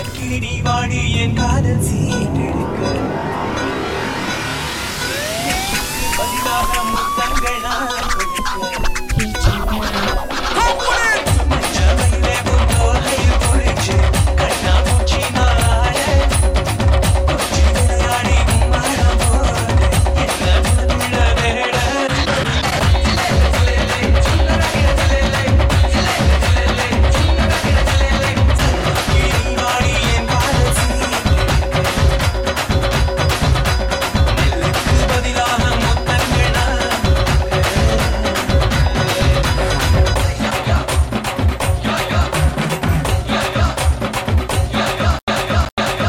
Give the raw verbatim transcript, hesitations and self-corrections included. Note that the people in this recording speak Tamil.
கிடி வாடி என் காதல் சீட்டெடுக்க பதிலாக முத்தங்கள் நான் கொடுக்க